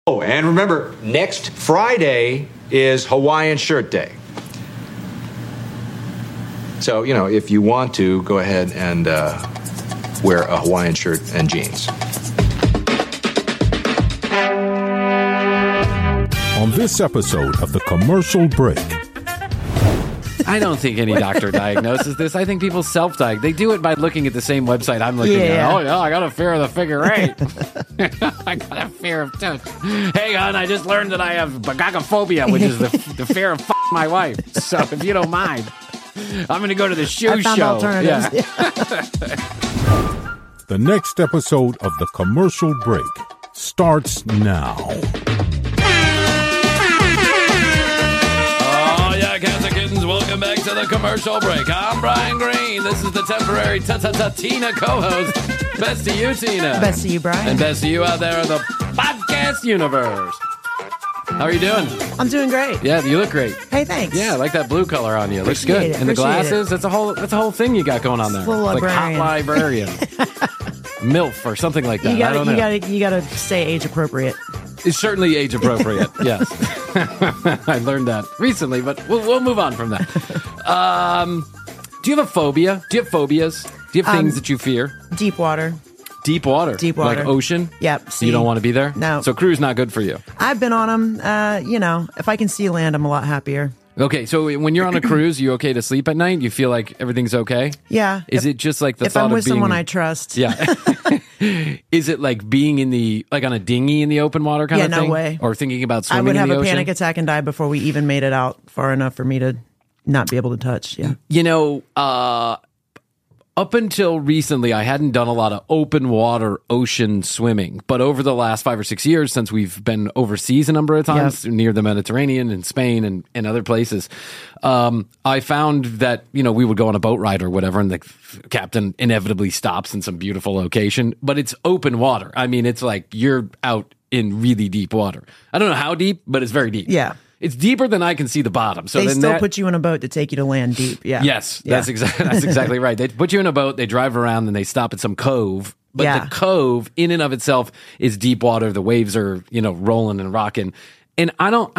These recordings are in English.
Oh, and remember, next Friday is Hawaiian Shirt Day. So, if you want to, go ahead and wear a Hawaiian shirt and jeans. On this episode of The Commercial Break. I don't think any doctor diagnoses this. I think people self-diagnose. They do it by looking at the same website I'm looking at. Oh, yeah, I got a fear of the figure eight. I got a fear of touch. Hey, hon, I just learned that I have bagagophobia, which is the fear of my wife. So if you don't mind, I'm going to go to the shoe show. Alternatives. Yeah. The next episode of The Commercial Break starts now. Welcome back to The Commercial Break. I'm Brian Green. This is the temporary Tina co-host. Best to you, Tina. Best to you, Brian. And best to you out there in the podcast universe. How are you doing? I'm doing great. Yeah, you look great. Hey, thanks. Yeah, I like that blue color on you. It looks good. And the glasses, that's a whole thing you got going on there. Full librarian. Like hot librarian. MILF or something like that. You gotta stay age appropriate. It's certainly age appropriate. Yes. I learned that recently, but we'll move on from that. Do you have a phobia? Do you have phobias? Do you have things that you fear? Deep water. Deep water? Deep water. Like ocean? Yep. So you don't want to be there? No. So cruise not good for you? I've been on them. If I can see land, I'm a lot happier. Okay, so when you're on a cruise, you okay to sleep at night? You feel like everything's okay? Yeah. Is it just like the thought of being... If I'm with someone I trust. Yeah. Is it like being on a dinghy in the open water kind of thing? Yeah, no way. Or thinking about swimming in the ocean? I would have a panic attack and die before we even made it out far enough for me to not be able to touch. Yeah. Up until recently, I hadn't done a lot of open water ocean swimming. But over the last 5 or 6 years, since we've been overseas a number of times, near the Mediterranean and Spain and other places, I found that, we would go on a boat ride or whatever, and the captain inevitably stops in some beautiful location. But it's open water. I mean, it's like you're out in really deep water. I don't know how deep, but it's very deep. Yeah. It's deeper than I can see the bottom. So they still put you in a boat to take you to land deep. Yeah. Yes, that's exactly right. They put you in a boat, they drive around, and they stop at some cove. But the cove, in and of itself, is deep water. The waves are, rolling and rocking. And I don't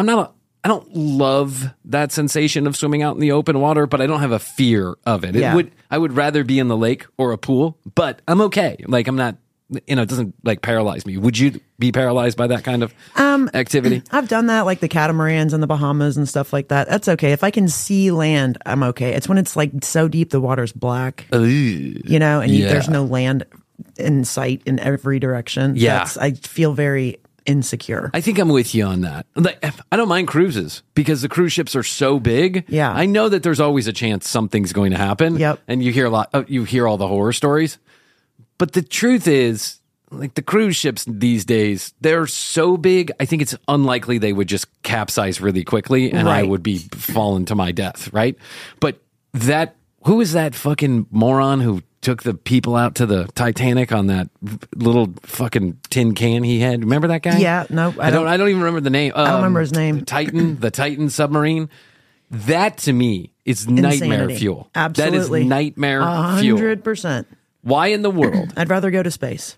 love that sensation of swimming out in the open water, but I don't have a fear of it. I would rather be in the lake or a pool, but I'm okay. Like I'm not. It doesn't like paralyze me. Would you be paralyzed by that kind of activity? I've done that, like the catamarans in the Bahamas and stuff like that. That's okay. If I can see land, I'm okay. It's when it's like so deep the water's black, and there's no land in sight in every direction. Yeah. I feel very insecure. I think I'm with you on that. Like, I don't mind cruises because the cruise ships are so big. Yeah. I know that there's always a chance something's going to happen. Yep. And you hear all the horror stories. But the truth is, like the cruise ships these days, they're so big, I think it's unlikely they would just capsize really quickly and I would be falling to my death, right? But who is that fucking moron who took the people out to the Titanic on that little fucking tin can he had? Remember that guy? Yeah, no. I don't even remember the name. I don't remember his name. The Titan submarine. That to me is nightmare Insanity. Fuel. Absolutely. That is nightmare fuel. 100%. Why in the world? I'd rather go to space.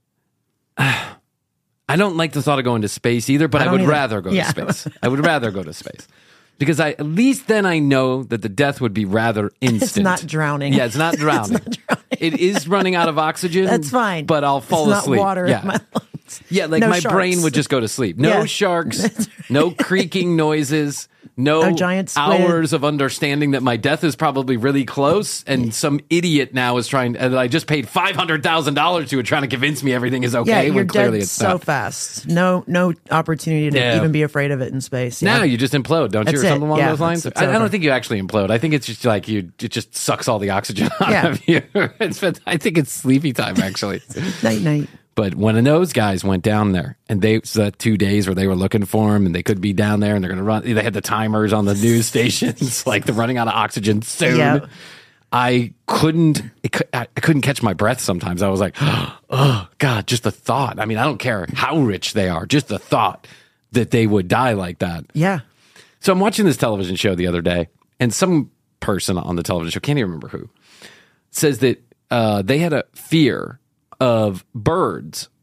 I don't like the thought of going to space either, but I would rather go to space. I would rather go to space. Because at least then I know that the death would be rather instant. It's not drowning. Yeah, it's not drowning. It is running out of oxygen. That's fine. But I'll fall asleep. It's not water in my lungs. Yeah, like no my sharks. brain would just go to sleep. No sharks, no creaking noises, no giant squid. hours of understanding that my death is probably really close, and some idiot now is trying. And I just paid $500,000 to it, trying to convince me everything is okay. Yeah, you're when clearly dead it's so not. fast. No opportunity to even be afraid of it in space. Yeah. Now you just implode, don't you, or something along those lines? It's I don't think you actually implode. I think it's just like it just sucks all the oxygen out of you. I think it's sleepy time, actually. Night. But when those guys went down there, and so that 2 days where they were looking for him, and they could be down there, and they're going to run. They had the timers on the news stations, like they're running out of oxygen soon. Yep. I couldn't catch my breath sometimes. I was like, oh, God, just the thought. I mean, I don't care how rich they are, just the thought that they would die like that. Yeah. So I'm watching this television show the other day, and some person on the television show, can't even remember who, says that they had a fear of birds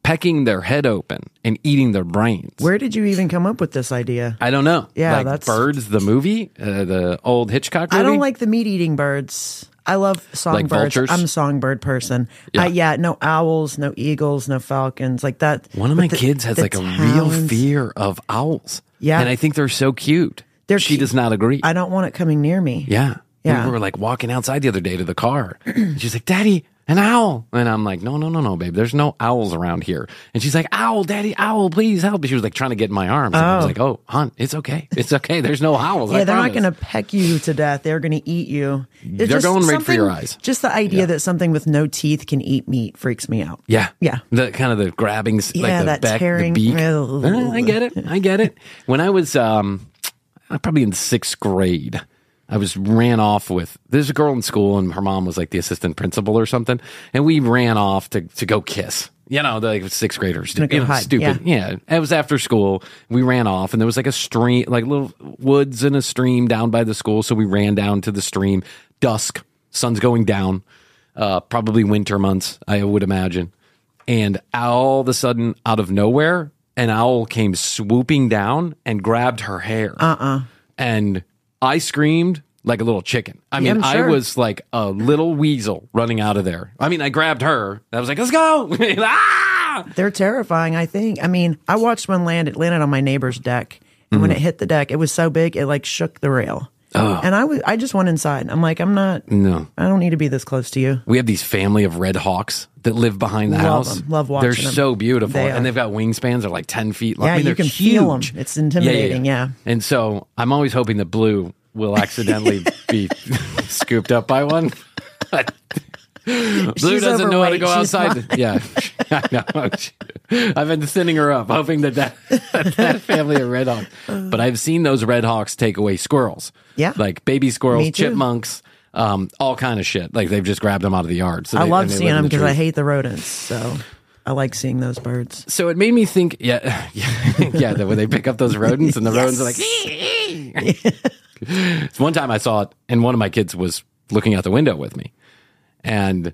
pecking their head open and eating their brains. Where did you even come up with this idea? I don't know. Yeah, like that's Birds, the movie, the old Hitchcock movie. I don't like the meat-eating birds. I love songbirds. Like vultures? I'm a songbird person. Yeah. No owls, no eagles, no falcons, like that. One of my kids has like a real fear of owls. Yeah. And I think they're so cute. She does not agree. I don't want it coming near me. Yeah. Yeah. We were like walking outside the other day to the car. She's like, Daddy, an owl. And I'm like, no, babe. There's no owls around here. And she's like, owl, Daddy, owl, please help. She was like trying to get in my arms. And I was like, oh, hon, it's okay. It's okay. There's no owls. Yeah, they're not going to peck you to death. They're going to eat you. They're going right for your eyes. Just the idea that something with no teeth can eat meat freaks me out. Yeah. Yeah. The kind of the grabbing, like the that back, tearing. the beak. I get it. When I was probably in 6th grade, I ran off with, there's a girl in school and her mom was like the assistant principal or something. And we ran off to go kiss. You know, like 6th graders. Stupid. Yeah. It was after school. We ran off and there was like a stream, like little woods and a stream down by the school. So we ran down to the stream. Dusk. Sun's going down. Probably winter months, I would imagine. And all of a sudden, out of nowhere, an owl came swooping down and grabbed her hair. And I screamed like a little chicken. I mean, sure. I was like a little weasel running out of there. I mean, I grabbed her. I was like, let's go. Ah! They're terrifying, I think. I mean, I watched one land. It landed on my neighbor's deck. And when it hit the deck, it was so big, it like shook the rail. Oh. And I just went inside. I'm like, I don't need to be this close to you. We have these family of red hawks that live behind the house. Love watching them. They're so beautiful. And they've got wingspans. They're like 10 feet long. Yeah, I mean, you can huge. feel them. It's intimidating, yeah. And so I'm always hoping that Blue will accidentally be scooped up by one. Blue doesn't know how to go outside. Yeah, I know. I've been sending her up, hoping that family of red hawks. But I've seen those red hawks take away squirrels. Yeah, like baby squirrels, chipmunks, all kind of shit. Like they've just grabbed them out of the yard. So I love seeing them because I hate the rodents. So I like seeing those birds. So it made me think. Yeah. That when they pick up those rodents and the rodents are like. One time I saw it, and one of my kids was looking out the window with me. And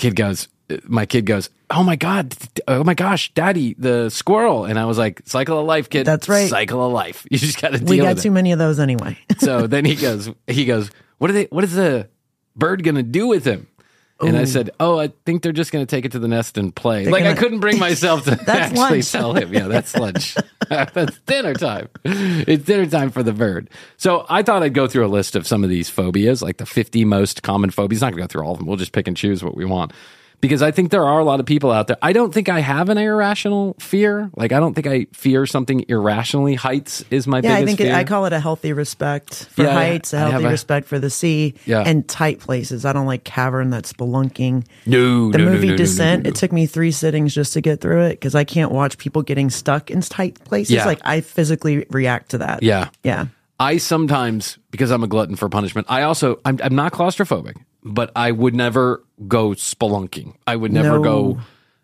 my kid goes, oh my gosh, Daddy, the squirrel. And I was like, cycle of life, kid. That's right. Cycle of life. You just got to deal with it. We got too many of those anyway. So then he goes, what is the bird going to do with him? And I said, I think they're just going to take it to the nest and play. I couldn't bring myself to actually tell him. Yeah, that's lunch. That's dinner time. It's dinner time for the bird. So I thought I'd go through a list of some of these phobias, like the 50 most common phobias. Not going to go through all of them. We'll just pick and choose what we want. Because I think there are a lot of people out there. I don't think I have an irrational fear. Like, I don't think I fear something irrationally. Heights is my biggest fear. I call it a healthy respect for heights, a healthy respect for the sea, and tight places. I don't like cavern, that spelunking. The movie Descent, it took me 3 sittings just to get through it because I can't watch people getting stuck in tight places. Yeah. Like, I physically react to that. Yeah. Yeah. I sometimes, because I'm a glutton for punishment, I'm not claustrophobic, but I would never go spelunking. I would never go,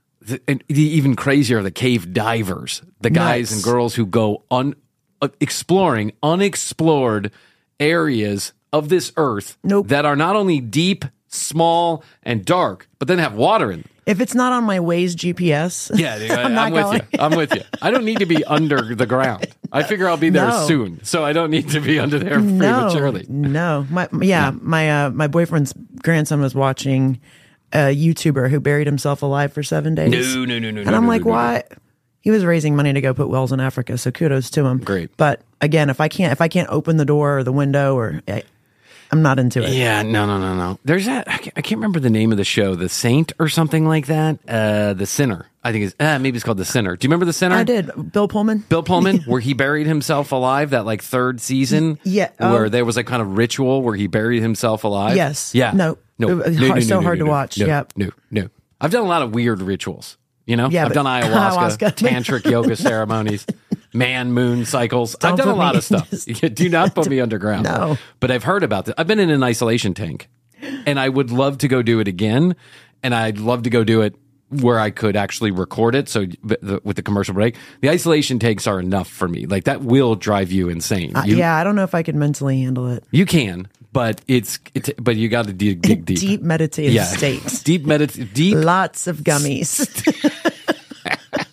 even crazier, the cave divers, the guys and girls who go exploring unexplored areas of this earth that are not only deep, small, and dark, but then have water in them. If it's not on my Waze GPS, I'm with you. I don't need to be under the ground. I figure I'll be there soon, so I don't need to be under there prematurely. No, my boyfriend's grandson was watching a YouTuber who buried himself alive for 7 days. No. And I'm like, why? He was raising money to go put wells in Africa, so kudos to him. Great. But again, if I can't open the door or the window, I'm not into it. Yeah, no. There's that. I can't remember the name of the show, The Saint or something like that. The Sinner, I think maybe it's called The Sinner. Do you remember The Sinner? I did. Bill Pullman, where he buried himself alive. That like 3rd season. Yeah. Where there was like kind of ritual where he buried himself alive. Yes. Yeah. No. So hard to watch. Yep. No. I've done a lot of weird rituals. You know, yeah, I've done ayahuasca, tantric yoga ceremonies, moon cycles. I've done a lot of stuff. Do not put me underground. No. But I've heard about this. I've been in an isolation tank, and I would love to go do it again. And I'd love to go do it where I could actually record it. So with the commercial break, the isolation tanks are enough for me. Like that will drive you insane. I don't know if I could mentally handle it. You can. But but you got to dig deep. Deep meditative state. Deep. Lots of gummies.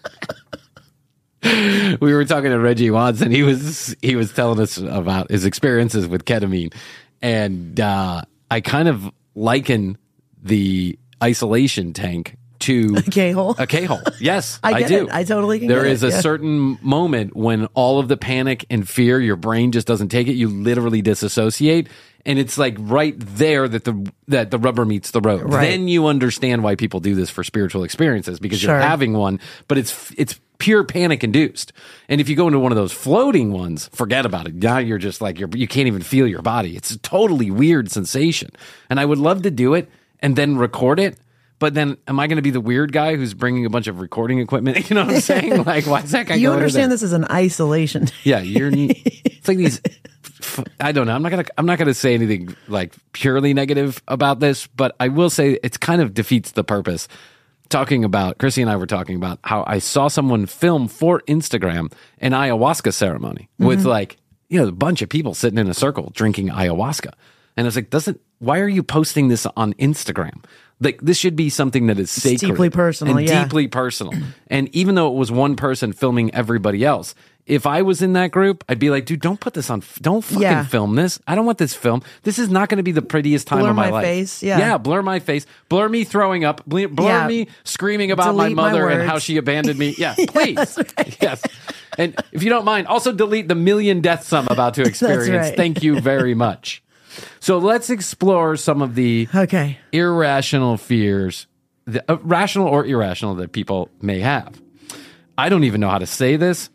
We were talking to Reggie Watts, and he was telling us about his experiences with ketamine, and I kind of liken the isolation tank to a K-hole. A K-hole. Yes, I do. I totally get it. There is a certain moment when all of the panic and fear, your brain just doesn't take it. You literally disassociate. And it's like right there that the rubber meets the road. Right. Then you understand why people do this for spiritual experiences, because you're having one, but it's pure panic induced. And if you go into one of those floating ones, forget about it. Now you're just like, you can't even feel your body. It's a totally weird sensation. And I would love to do it and then record it. But then, am I going to be the weird guy who's bringing a bunch of recording equipment? You know what I'm saying? Like, why is that guy? You understand this is an isolation? Yeah, it's like these. I don't know. I'm not gonna say anything like purely negative about this, but I will say it's kind of defeats the purpose. Chrissy and I were talking about how I saw someone film for Instagram an ayahuasca ceremony with a bunch of people sitting in a circle drinking ayahuasca, and I was like, why are you posting this on Instagram? Like, this should be something that is sacred, it's deeply personal, and deeply personal. And even though it was one person filming everybody else, if I was in that group, I'd be like, dude, don't put this on. Don't fucking film this. I don't want this film. This is not going to be the prettiest time of my life. Blur my face. Yeah, blur my face. Blur me throwing up. Blur me screaming about delete my mother my and how she abandoned me. Yeah, please. Right. Yes. And if you don't mind, also delete the million deaths I'm about to experience. Right. Thank you very much. So let's explore some of the irrational fears, rational or irrational, that people may have. I don't even know how to say this.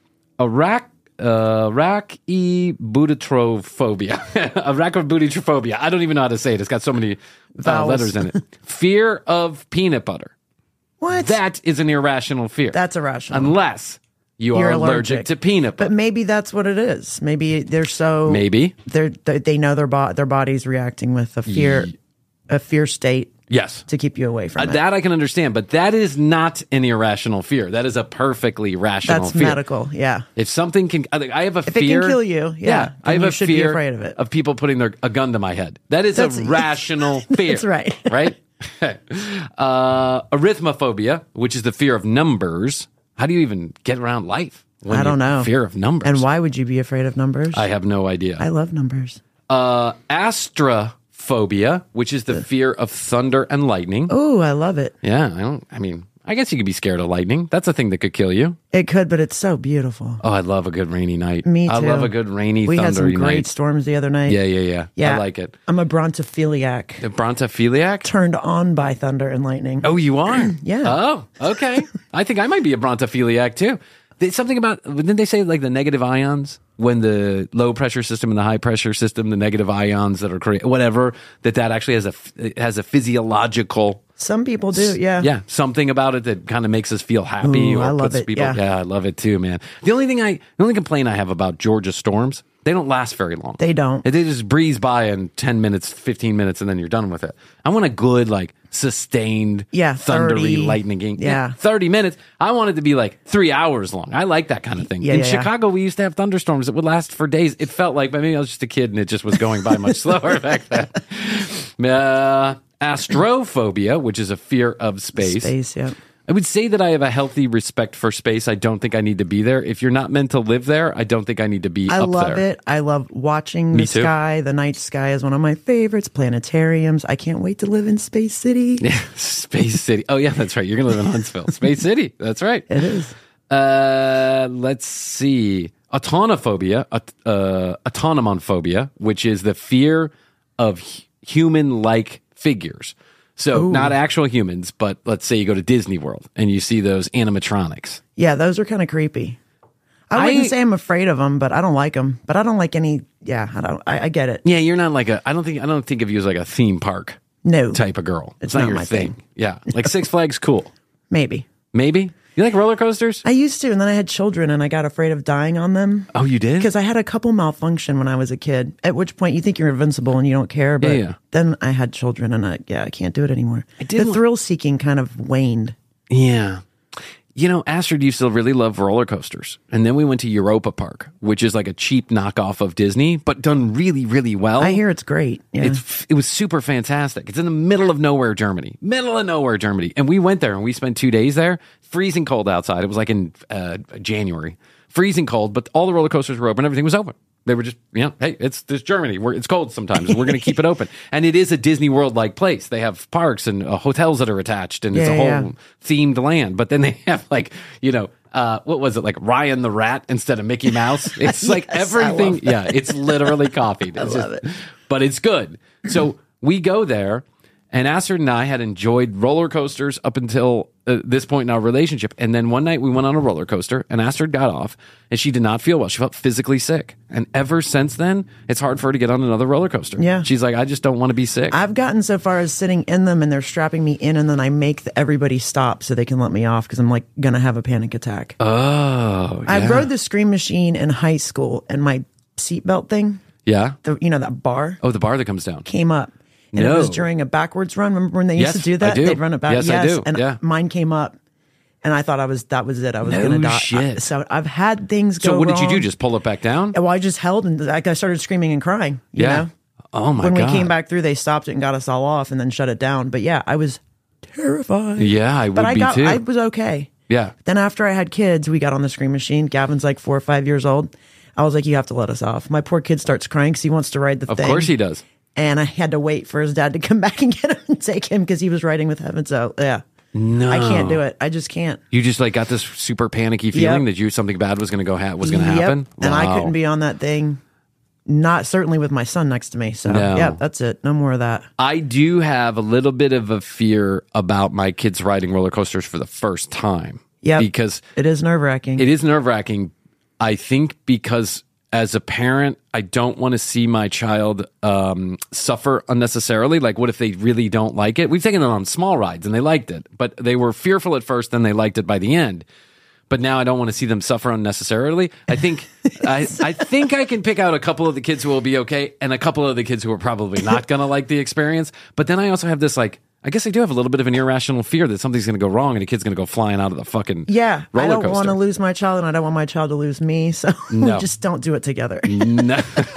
Arachnobutyrophobia. Arachnobutyrophobia. I don't even know how to say it. It's got so many letters in it. Fear of peanut butter. What? That is an irrational fear. That's irrational. Unless you're allergic to peanut butter. But maybe that's what it is. Maybe they know their body's reacting with a fear state. Yes. To keep you away from it. That I can understand, but that is not an irrational fear. That is a perfectly rational fear. That's medical, yeah. If something can, I have a fear. If it can kill you, I have you a should fear be afraid of it. Of people putting a gun to my head. That is a rational fear. That's right. Right? Arithmophobia, which is the fear of numbers. How do you even get around life? I don't know. Fear of numbers. And why would you be afraid of numbers? I have no idea. I love numbers. Astrophobia, which is the fear of thunder and lightning. Oh, I love it. Yeah, I guess you could be scared of lightning. That's a thing that could kill you. It could, but it's so beautiful. Oh, I love a good rainy night. Me too. I love a good rainy, thundery night. We had some great storms the other night. Yeah. I like it. I'm a brontophiliac. A brontophiliac? Turned on by thunder and lightning. Oh, you are? Yeah. Oh, okay. I think I might be a brontophiliac too. There's something about, didn't they say like the negative ions? When the low pressure system and the high pressure system, the negative ions that are created, whatever, that actually has a physiological. Some people do, yeah. Yeah, something about it that kind of makes us feel happy. Ooh, I love it. People, yeah, I love it too, man. The only complaint I have about Georgia storms, they don't last very long. They don't. They just breeze by in 10 minutes, 15 minutes, and then you're done with it. I want a good, like, sustained, thundery, lightning. Yeah. 30 minutes. I want it to be like 3 hours long. I like that kind of thing. In Chicago, we used to have thunderstorms that would last for days. It felt like, but maybe I was just a kid and it just was going by much slower back then. Astrophobia, which is a fear of space. Space, yeah. I would say that I have a healthy respect for space. I don't think I need to be there. If you're not meant to live there, I don't think I need to be up there. I love it. I love watching the sky. The night sky is one of my favorites. Planetariums. I can't wait to live in Space City. Yeah, Space City. Oh, yeah, that's right. You're going to live in Huntsville. Space City. That's right. It is. Let's see. Autonomophobia, which is the fear of human-like figures. So not actual humans, but let's say you go to Disney World and you see those animatronics. Yeah, those are kind of creepy. I wouldn't say I'm afraid of them, but I don't like them. But I don't like any. Yeah, I get it. Yeah, you're not like I don't think of you as like a theme park type of girl. It's not your my thing. Yeah, like Six Flags, cool. Maybe. You like roller coasters? I used to, and then I had children, and I got afraid of dying on them. Oh, you did? Because I had a couple malfunction when I was a kid. At which point you think you're invincible and you don't care, but then I had children, and I can't do it anymore. The thrill seeking kind of waned. Yeah. Astrid used to really love roller coasters. And then we went to Europa Park, which is like a cheap knockoff of Disney, but done really, really well. I hear it's great. Yeah. It was super fantastic. It's in the middle of nowhere, Germany. And we went there and we spent 2 days there. Freezing cold outside. It was like in January. Freezing cold, but all the roller coasters were open. Everything was open. They were just, hey, it's Germany. It's cold sometimes. We're going to keep it open. And it is a Disney World-like place. They have parks and hotels that are attached, and it's a whole themed land. But then they have what was it, like Ryan the Rat instead of Mickey Mouse? It's like everything. Yeah, it's literally copied. I love it. But it's good. So we go there, and Astrid and I had enjoyed roller coasters up until this point in our relationship. And then one night we went on a roller coaster, and Astrid got off, and she did not feel well. She felt physically sick. And ever since then, it's hard for her to get on another roller coaster. Yeah. She's like, I just don't want to be sick. I've gotten so far as sitting in them, and they're strapping me in, and then I make everybody stop so they can let me off because I'm like going to have a panic attack. Oh, yeah. I rode the Scream Machine in high school, and my seatbelt thing, Yeah. that bar Oh, the bar that comes down. came up. And it was during a backwards run. Remember when they used to do that? I do. They'd run it back. Yes, I do. And Yeah. mine came up. And I thought that was it. I was going to die. Shit. So I've had things go So what did you wrong. do? Just pull it back down? Well, I just held, and I started screaming and crying. You know? Oh, my when God. we came back through, they stopped it and got us all off and then shut it down. But yeah, I was terrified. Yeah, I would But be too. I was okay. Yeah. Then after I had kids, we got on the Scream Machine. Gavin's like 4 or 5 years old. I was like, you have to let us off. My poor kid starts crying because he wants to ride the thing. Of course he does. And I had to wait for his dad to come back and get him and take him because he was riding with Heaven. So yeah, No, I can't do it. I just can't. You just got this super panicky feeling that something bad was going to happen. And I Wow. couldn't be on that thing. Not certainly with my son next to me. So No. yeah, that's it. No more of that. I do have a little bit of a fear about my kids riding roller coasters for the first time. Yeah, because it is nerve-wracking. It is nerve-wracking. I think because as a parent, I don't want to see my child suffer unnecessarily. Like, what if they really don't like it? We've taken them on small rides, and they liked it. But they were fearful at first, then they liked it by the end. But now I don't want to see them suffer unnecessarily. I think I think I can pick out a couple of the kids who will be okay, and a couple of the kids who are probably not going to like the experience. But then I also have this, like, I guess I do have a little bit of an irrational fear that something's going to go wrong and a kid's going to go flying out of the fucking Yeah, roller I don't coaster. want to lose my child, and I don't want my child to lose me. So No. just don't do it together. No.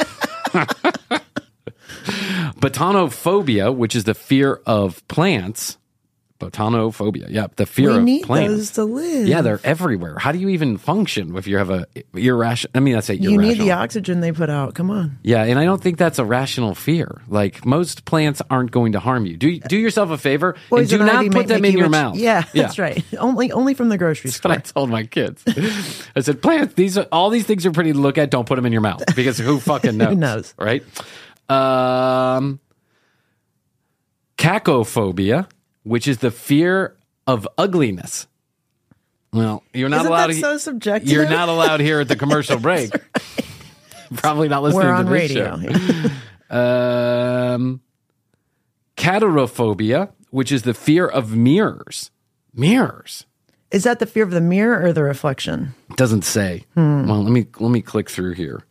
Botanophobia, which is the fear of plants. Botanophobia. Yeah, the fear We of need plants. those to live. Yeah, they're everywhere. How do you even function if you have a irrational? I mean, that's a You irrational. need the oxygen they put out. Come on. Yeah, and I don't think that's a rational fear. Like, most plants aren't going to harm you. Do yourself a favor and Poison do not ivy put them make in you your rich. mouth. Yeah, that's right. Only from the grocery That's what I store. told my kids. I said, plants, all these things are pretty to look at. Don't put them in your mouth because who fucking knows? Who knows? Right? Cacophobia, which is the fear of ugliness. Well, you're not Isn't allowed that to. so subjective? You're not allowed here at the commercial break. Probably not listening We're to on this radio. show. Catarophobia, which is the fear of mirrors. Mirrors. Is that the fear of the mirror or the reflection? It doesn't say. Well, let me click through here.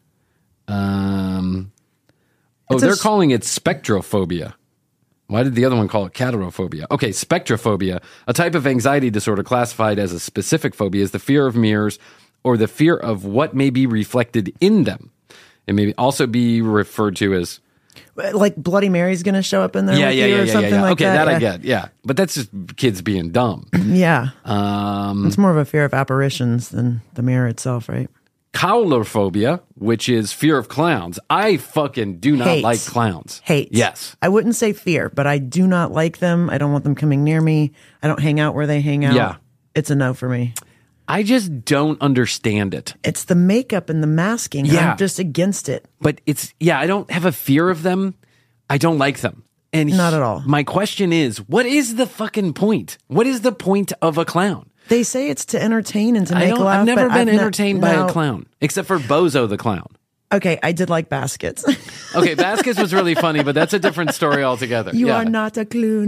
They're calling it spectrophobia. Why did the other one call it catarophobia? Okay, spectrophobia, a type of anxiety disorder classified as a specific phobia, is the fear of mirrors or the fear of what may be reflected in them. It may also be referred to as... Like Bloody Mary's going to show up in there with you or something like okay, that? I get, yeah. But that's just kids being dumb. Yeah. It's more of a fear of apparitions than the mirror itself, right? Cowlophobia, which is fear of clowns. I fucking do not Hate. like clowns. Hate. Yes. I wouldn't say fear, but I do not like them. I don't want them coming near me. I don't hang out where they hang out. Yeah. It's a no for me. I just don't understand it. It's the makeup and the masking. Yeah. I'm just against it. But I don't have a fear of them. I don't like them. And Not at all. My question is, what is the fucking point? What is the point of a clown? They say it's to entertain and to make laugh. I've never but been I've entertained by a clown, except for Bozo the clown. Okay, I did like baskets. Okay, Vasquez was really funny, but that's a different story altogether. You Yeah. are not a clown.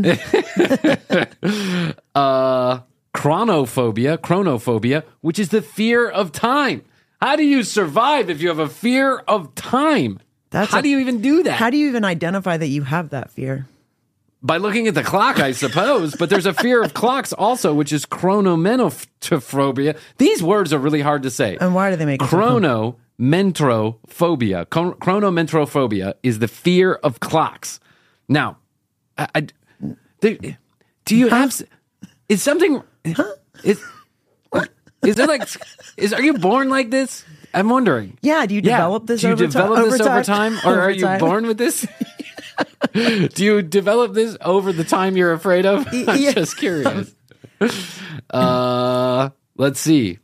Chronophobia, which is the fear of time. How do you survive if you have a fear of time? How do you even do that? How do you even identify that you have that fear? By looking at the clock, I suppose. But there's a fear of clocks also, which is chronometrophobia. These words are really hard to say. And why do they make it Chronometrophobia. Chronometrophobia is the fear of clocks. Now, do you have... Is something... Is it like... Are you born like this? I'm wondering. Yeah, do you develop this over time? Do you develop this over time? Or are you born with this? Do you develop this over the time you're afraid of? I'm just curious. Let's see.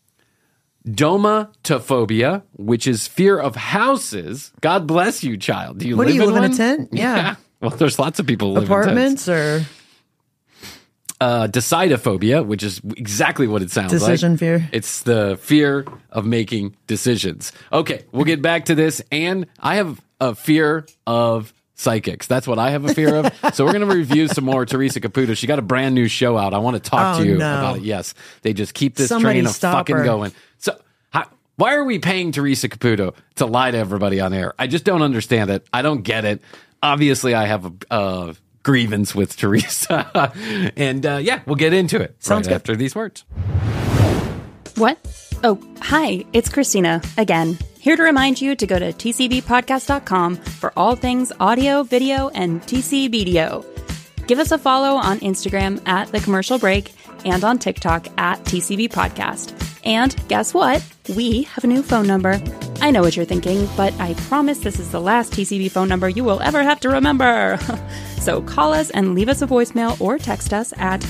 Domatophobia, which is fear of houses. God bless you, child. Do you live in a tent? Yeah. Well, there's lots of people who live in apartments or... Decidophobia, which is exactly what it sounds like. Decision fear. It's the fear of making decisions. Okay, we'll get back to this. And I have a fear of psychics. That's what I have a fear of. So we're going to review some more Teresa Caputo. She got a brand new show out. I want to talk to you about it. Yes, they just keep this train of fucking going. So why are we paying Teresa Caputo to lie to everybody on air? I just don't understand it. I don't get it. Obviously, I have a grievance with Teresa. And we'll get into it Sounds good. After these words. What? Oh, hi, it's Christina again. Here to remind you to go to tcbpodcast.com for all things audio, video, and TCBDO. Give us a follow on Instagram at The Commercial Break and on TikTok at TCB Podcast. And guess what? We have a new phone number. I know what you're thinking, but I promise this is the last TCB phone number you will ever have to remember. So call us and leave us a voicemail or text us at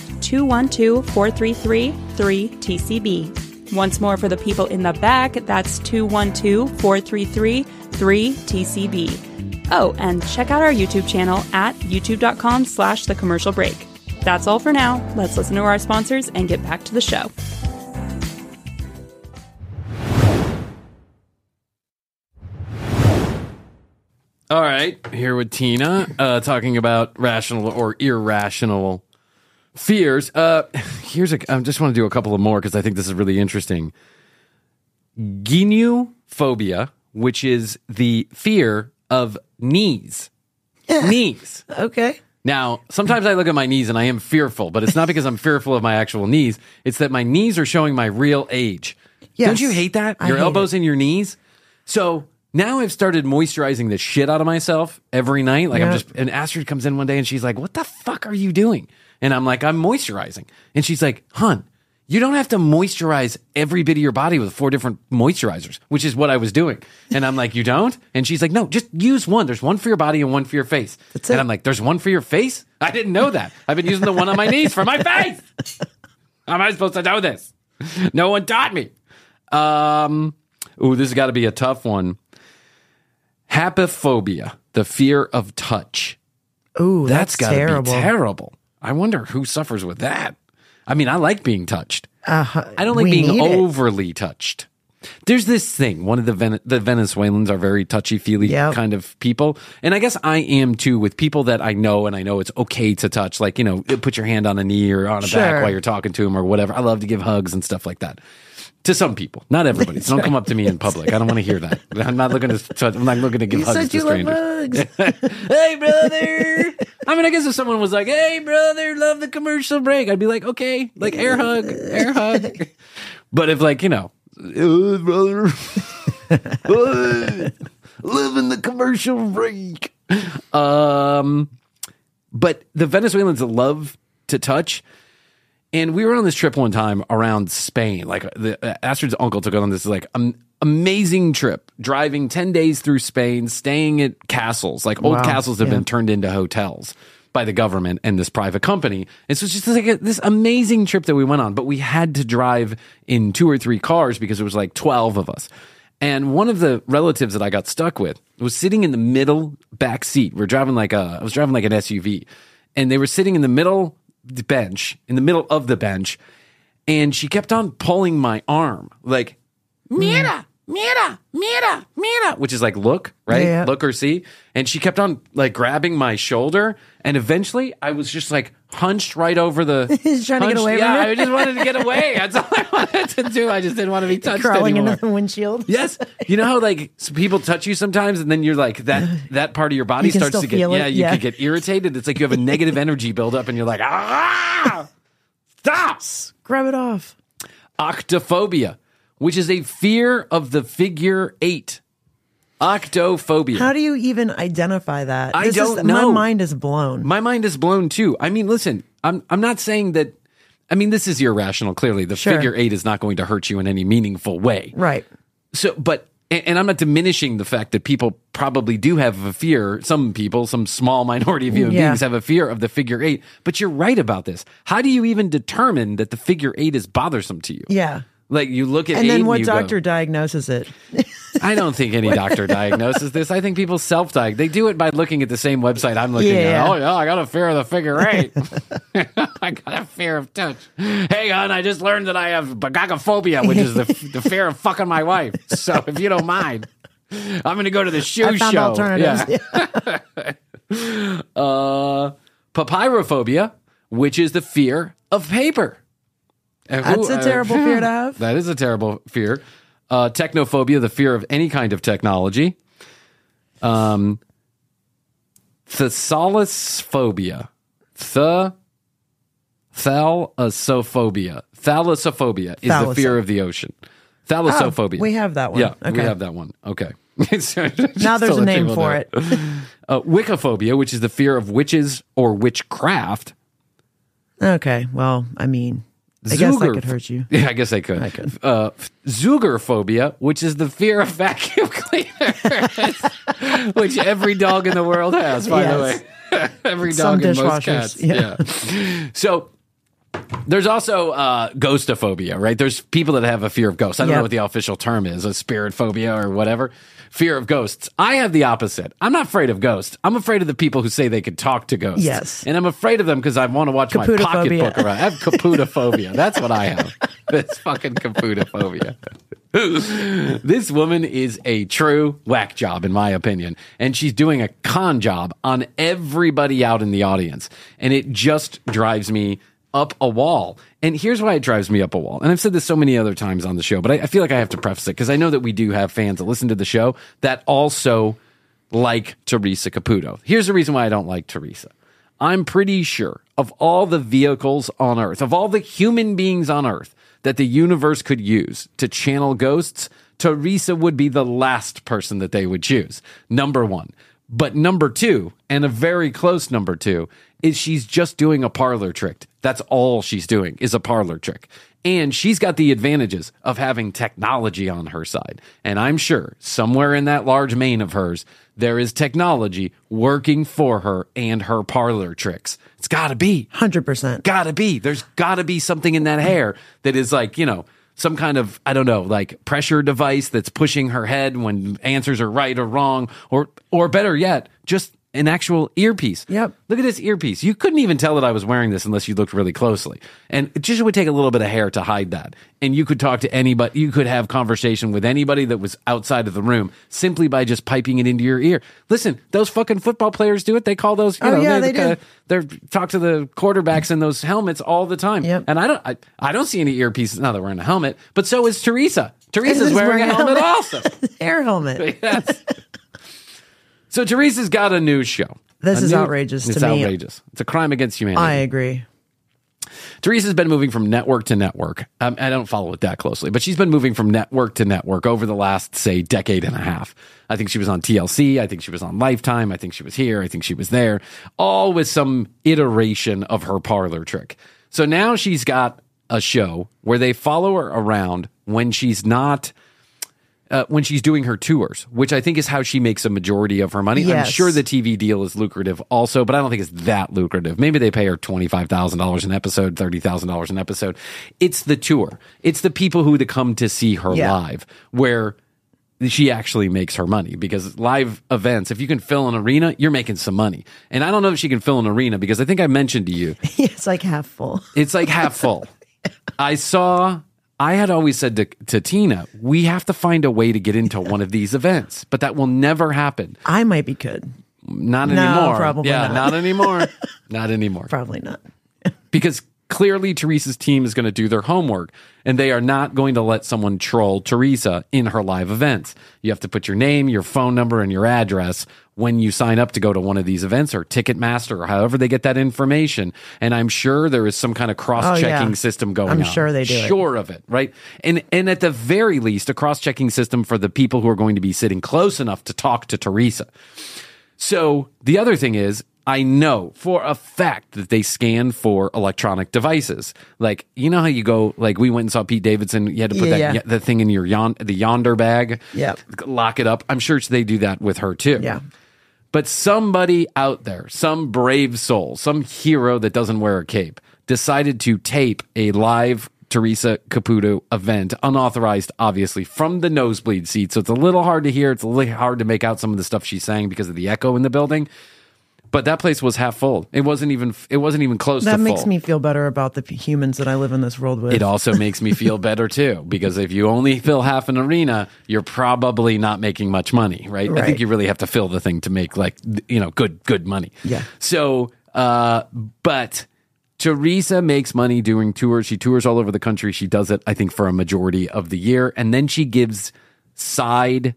212-433-3TCB. Once more for the people in the back, that's 212-433-3TCB. Oh, and check out our YouTube channel at youtube.com/The Commercial Break. That's all for now. Let's listen to our sponsors and get back to the show. All right, here with Tina, talking about rational or irrational fears. I just want to do a couple of more because I think this is really interesting. Gynophobia, which is the fear of knees. Knees. Okay. Now, sometimes I look at my knees and I am fearful, but it's not because I'm fearful of my actual knees. It's that my knees are showing my real age. Yes. Don't you hate that? Your elbows and your knees? So... now I've started moisturizing the shit out of myself every night. Like and Astrid comes in one day and she's like, "What the fuck are you doing?" And I'm like, "I'm moisturizing." And she's like, "Hun, you don't have to moisturize every bit of your body with 4 different moisturizers," which is what I was doing. And I'm like, "You don't?" And she's like, "No, just use one. There's one for your body and one for your face." That's it. And I'm like, "There's one for your face? I didn't know that. I've been using the one on my knees for my face. How am I supposed to know this? No one taught me." This has got to be a tough one. Haplophobia, the fear of touch. Ooh, that's gotta terrible. Be terrible. I wonder who suffers with that. I mean, I like being touched. I don't like being overly touched. There's this thing. One of the Venezuelans are very touchy-feely kind of people. And I guess I am too with people that I know, and I know it's okay to touch. Like, put your hand on a knee or on a back while you're talking to them or whatever. I love to give hugs and stuff like that. To some people, not everybody. So don't come up to me in public. I don't want to hear that. I'm not looking to touch. I'm not looking to give hugs to strangers. Hey, brother. I mean, I guess if someone was like, "Hey, brother, love the commercial break," I'd be like, "Okay, like air hug." But if brother, living the commercial break. But the Venezuelans love to touch. And we were on this trip one time around Spain. Like Astrid's uncle took us on this amazing trip, driving 10 days through Spain, staying at castles, like old castles that have been turned into hotels by the government and this private company. And so it's just like this amazing trip that we went on. But we had to drive in 2 or 3 cars because it was like 12 of us. And one of the relatives that I got stuck with was sitting in the middle back seat. I was driving like an SUV, and they were sitting in the middle of the bench, and she kept on pulling my arm like, "Mira, mira, which is like look, right? Yeah. Look or see. And she kept on like grabbing my shoulder. And eventually I was just like hunched right over the. He's trying to get away from Yeah, her. I just wanted to get away. That's all I wanted to do. I just didn't want to be touched Crawling anymore. into the windshield. Yes. You know how like people touch you sometimes and then you're like that part of your body You can starts still to get, feel it, you yeah. could get irritated. It's like you have a negative energy buildup and you're like, stop. Grab it off. Octophobia, which is a fear of the figure 8. Octophobia. How do you even identify that? I don't know. My mind is blown. My mind is blown too. I mean, listen, I'm not saying that. I mean, this is irrational. Clearly, the Sure. figure 8 is not going to hurt you in any meaningful way. Right. So, but, and I'm not diminishing the fact that people probably do have a fear. Some people, some small minority of human beings have a fear of the figure 8. But you're right about this. How do you even determine that the figure 8 is bothersome to you? Yeah. Like you look at And 8 then and what you doctor go, diagnoses it? I don't think any doctor diagnoses this. I think people self-diagnose. They do it by looking at the same website I'm looking Yeah. at. Oh, yeah, I got a fear of the figure 8. I got a fear of touch. Hey, hon, I just learned that I have bagagophobia, which is the fear of fucking my wife. So if you don't mind, I'm going to go to the shoe I found show. alternatives. Yeah. Papyrophobia, which is the fear of paper. And That's a terrible fear to have. That is a terrible fear. Technophobia, the fear of any kind of technology. Thalassosphobia. Thalassophobia. Thalassophobia is the fear of the ocean. Thalassophobia. We have that one. Yeah, we Okay. have that one. Okay. Now there's a name for it. Wiccaphobia, which is the fear of witches or witchcraft. Okay. Well, I mean, I guess that could hurt you. Yeah, I guess I could. Zoogerphobia, which is the fear of vacuum cleaners, which every dog in the world has, by the way. Every Some dog and most dishwashers, cats. Yeah. So there's also ghostophobia, right? There's people that have a fear of ghosts. I don't know what the official term is, a spirit phobia or whatever. Fear of ghosts. I have the opposite. I'm not afraid of ghosts. I'm afraid of the people who say they could talk to ghosts. Yes. And I'm afraid of them because I want to watch my pocketbook around. I have caputophobia. That's what I have. It's fucking caputophobia. This woman is a true whack job, in my opinion. And she's doing a con job on everybody out in the audience. And it just drives me up a wall. And here's why it drives me up a wall. And I've said this so many other times on the show, but I feel like I have to preface it because I know that we do have fans that listen to the show that also like Teresa Caputo. Here's the reason why I don't like Teresa. I'm pretty sure of all the vehicles on Earth, of all the human beings on Earth that the universe could use to channel ghosts, Teresa would be the last person that they would choose. Number one. But number two, and a very close number two, is she's just doing a parlor trick. That's all she's doing is a parlor trick. And she's got the advantages of having technology on her side. And I'm sure somewhere in that large mane of hers, there is technology working for her and her parlor tricks. It's got to be. 100%. Got to be. There's got to be something in that hair that is like, you know, some kind of, I don't know, like pressure device that's pushing her head when answers are right or wrong, or better yet, just an actual earpiece. Yep. Look at this earpiece. You couldn't even tell that I was wearing this unless you looked really closely. And it just would take a little bit of hair to hide that. And you could talk to anybody, you could have conversation with anybody that was outside of the room simply by just piping it into your ear. Listen, those fucking football players do it. They call those, you know, yeah, they do. They're talk to the quarterbacks in those helmets all the time. Yep. And I don't see any earpieces now that we're in a helmet, but so is Teresa. Teresa's wearing a helmet also. Air helmet. Yes. So Teresa's got a news show. This is outrageous to me. It's outrageous. It's a crime against humanity. I agree. Teresa's been moving from network to network. I don't follow it that closely, but she's been moving from network to network over the last, say, decade and a half. I think she was on TLC. I think she was on Lifetime. I think she was here. I think she was there, all with some iteration of her parlor trick. So now she's got a show where they follow her around when she's not... when she's doing her tours, which I think is how she makes a majority of her money. Yes. I'm sure the TV deal is lucrative also, but I don't think it's that lucrative. Maybe they pay her $25,000 an episode, $30,000 an episode. It's the tour. It's the people who come to see her live where she actually makes her money, because live events, if you can fill an arena, you're making some money. And I don't know if she can fill an arena, because I think I mentioned to you, It's like half full. it's like half full. I saw I had always said to Tina, we have to find a way to get into one of these events, but that will never happen. I might be good. Not anymore. Probably not anymore. Not anymore. Probably not. Because clearly Teresa's team is going to do their homework, and they are not going to let someone troll Teresa in her live events. You have to put your name, your phone number, and your address when you sign up to go to one of these events, or Ticketmaster, or however they get that information. And I'm sure there is some kind of cross-checking system going on. I'm sure they do it. Sure of it, right? And at the very least, a cross-checking system for the people who are going to be sitting close enough to talk to Teresa. So the other thing is, I know for a fact that they scan for electronic devices. Like, you know how you go, like we went and saw Pete Davidson, you had to put the thing in your the Yonder bag, lock it up. I'm sure they do that with her too. Yeah. But somebody out there, some brave soul, some hero that doesn't wear a cape, decided to tape a live Teresa Caputo event, unauthorized, obviously, from the nosebleed seat. So it's a little hard to hear. It's a little hard to make out some of the stuff she's saying because of the echo in the building. But that place was half full. It wasn't even close to full. That makes me feel better about the humans that I live in this world with. It also makes me feel better too, because if you only fill half an arena, you're probably not making much money, right? I think you really have to fill the thing to make good money. Yeah. So, but Teresa makes money doing tours. She tours all over the country. She does it, I think, for a majority of the year, and then she gives side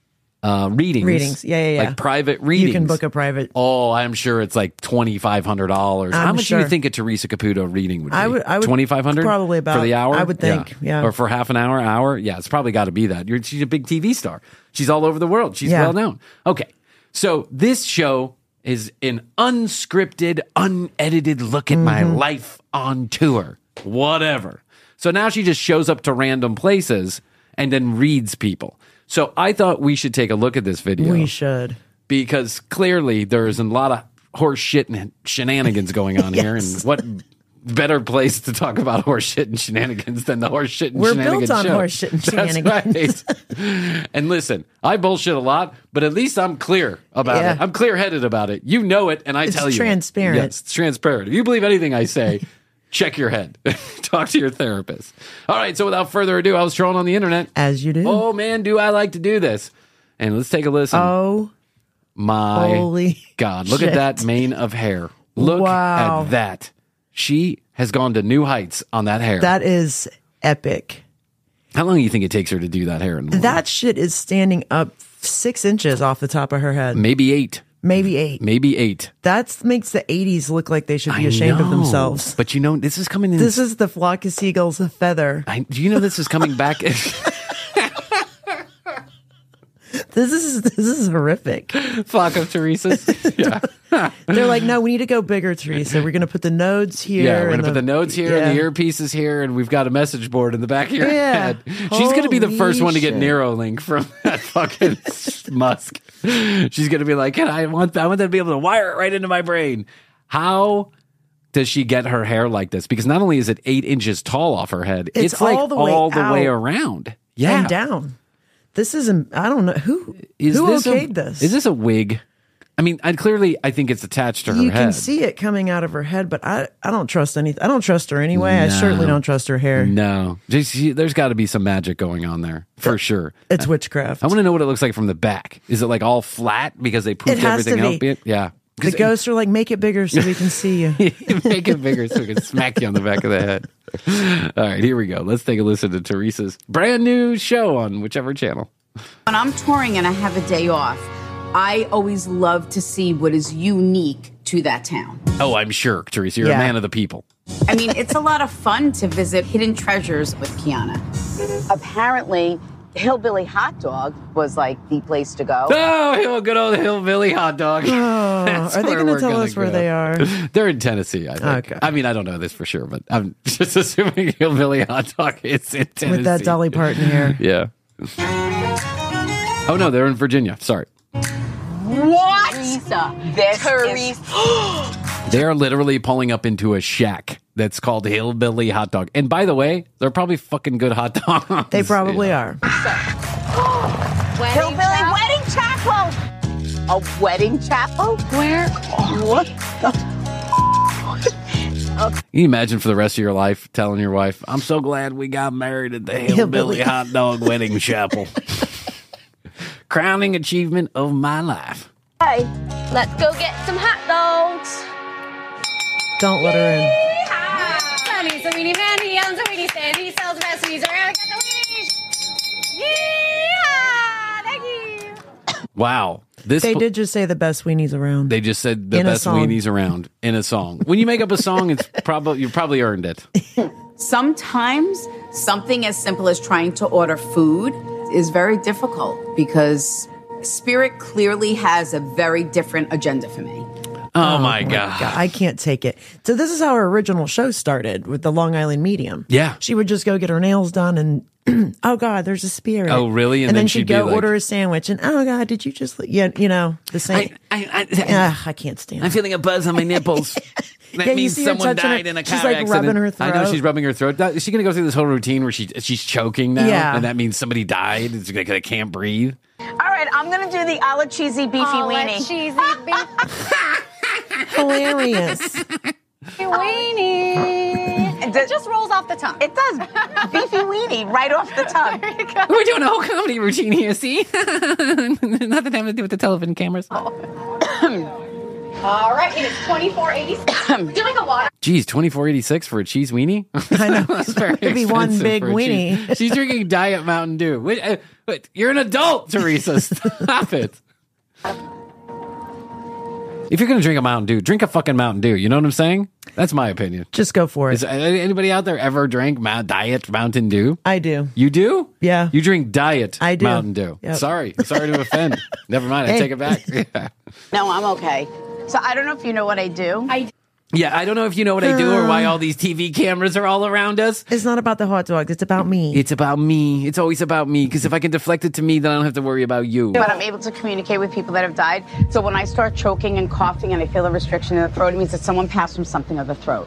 readings. Like private readings. You can book a private. Oh, I'm sure it's like $2,500. How much do you think a Teresa Caputo reading would be? I would $2,500? Probably about for the hour? I would think, yeah. Or for half an hour? Yeah, it's probably got to be that. She's a big TV star. She's all over the world. She's well known. Okay, so this show is an unscripted, unedited look at my life on tour. Whatever. So now she just shows up to random places and then reads people. So I thought we should take a look at this video. We should. Because clearly there's a lot of horse shit and shenanigans going on here. And what better place to talk about horse shit and shenanigans than the horse shit and shenanigans show? We're built on horse shit and shenanigans. That's right. And listen, I bullshit a lot, but at least I'm clear about it. I'm clear-headed about it. You know it, and I tell you. It's transparent. Yes, it's transparent. If you believe anything I say, check your head. Talk to your therapist. All right, so without further ado, I was trolling on the internet. As you do. Oh, man, do I like to do this. And let's take a listen. Oh, my holy God. Look shit. at that mane of hair. Look at that. She has gone to new heights on that hair. That is epic. How long do you think it takes her to do that hair in the morning? That shit is standing up 6 inches off the top of her head. Maybe 8. Maybe 8. Maybe 8. That makes the 80s look like they should be ashamed of themselves. But you know, this is coming in. This is the flock of seagulls, a feather. Do you know this is coming back? This is horrific. Flock of Teresas. Yeah. They're like, no, we need to go bigger, Teresa. We're going to put the nodes here. Yeah, we're going to put the nodes here and the earpieces here, and we've got a message board in the back of your head. She's going to be the first one to get Neuralink from that fucking Musk. She's going to be like, I want them to be able to wire it right into my brain. How does she get her hair like this? Because not only is it 8 inches tall off her head, it's like all the way around. Yeah. And down. This isn't, I don't know, who okayed this? Is this a wig? I mean, I think it's attached to her head. You can see it coming out of her head, but I don't trust anything. I don't trust her anyway. No. I certainly don't trust her hair. No. There's got to be some magic going on there, for sure. It's witchcraft. I want to know what it looks like from the back. Is it like all flat because they poofed everything out? Yeah. The ghosts are like, make it bigger so we can see you. Make it bigger so we can smack you on the back of the head. All right, here we go. Let's take a listen to Teresa's brand new show on whichever channel. When I'm touring and I have a day off, I always love to see what is unique to that town. Oh, I'm sure, Teresa. You're a man of the people. I mean, it's a lot of fun to visit hidden treasures with Kiana. Apparently, Hillbilly Hot Dog was like the place to go. Oh, good old Hillbilly Hot Dog. Oh, are they going to tell us where they are? They're in Tennessee, I think. Okay. I mean, I don't know this for sure, but I'm just assuming Hillbilly Hot Dog is in Tennessee. With that Dolly Parton hair. Yeah. Oh, no, they're in Virginia. Sorry. What? Teresa. They're literally pulling up into a shack that's called Hillbilly Hot Dog. And by the way, they're probably fucking good hot dogs. They probably are. Hillbilly Wedding Chapel. A wedding chapel? Where? What the? Okay. Can you imagine for the rest of your life telling your wife, I'm so glad we got married at the Hillbilly Hot Dog Wedding Chapel. Crowning achievement of my life. Hey, let's go get some hot dogs. Don't let her in. Sonny's a weenie man, he owns a weenie stand, he sells the best weenies around, got the weenies. Yeehaw! Thank you. Wow. They did just say the best weenies around. They just said the best weenies around in a song. When you make up a song, you probably earned it. Sometimes something as simple as trying to order food is very difficult because Spirit clearly has a very different agenda for me. Oh my God. I can't take it. So this is how her original show started with the Long Island Medium. Yeah. She would just go get her nails done and, oh God, there's a spirit. Oh, really? And then she'd go order a sandwich and, oh God, did you just, the same. I can't stand it. I'm feeling a buzz on my nipples. That means someone died in a car accident. She's like rubbing her throat. I know she's rubbing her throat. Is she going to go through this whole routine where she's choking now? Yeah. And that means somebody died? It's like I can't breathe? All right, I'm going to do the a la cheesy beefy weenie. Cheesy beefy Hilarious. weenie. It just rolls off the tongue. It does. Beefy weenie right off the tongue. There you go. We're doing a whole comedy routine here, see? Nothing having to do with the television cameras. All right, it is $24.86. Would you like a water? Geez, $24.86 for a cheese weenie? I know. That's very It'd be one expensive big for a cheese. weenie. She's drinking Diet Mountain Dew. Wait, you're an adult, Teresa. Stop it. If you're going to drink a Mountain Dew, drink a fucking Mountain Dew. You know what I'm saying? That's my opinion. Just go for it. Is anybody out there ever drank Diet Mountain Dew? I do. You do? Yeah. You drink Diet I do. Mountain Dew. Yep. Sorry to offend. Never mind. I take it back. Yeah. No, I'm okay. So I don't know if you know what I do. Yeah, I don't know if you know what I do or why all these TV cameras are all around us. It's not about the hot dogs. It's about me. It's about me. It's always about me. Because if I can deflect it to me, then I don't have to worry about you. But I'm able to communicate with people that have died. So when I start choking and coughing and I feel a restriction in the throat, it means that someone passed from something of the throat.